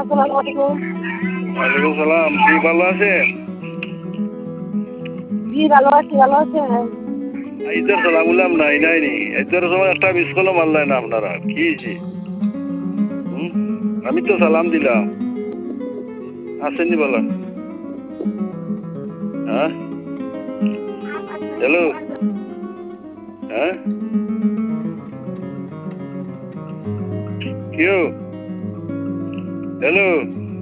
আসসালামু আলাইকুম। ওয়ালাইকুম সালাম। কি ভালো আছেন? জি ভালো আছি, ভালো আছেন? ঈদের সালাম উলাম নাইনি। ঈদের সময় একটা মিস কলও মারলেন না আপনারা। কি হয়েছে? আমি তো সালাম দিলাম। আসেননি বলেন। হ্যাঁ? হ্যালো? হ্যাঁ? কেউ? হ্যালো?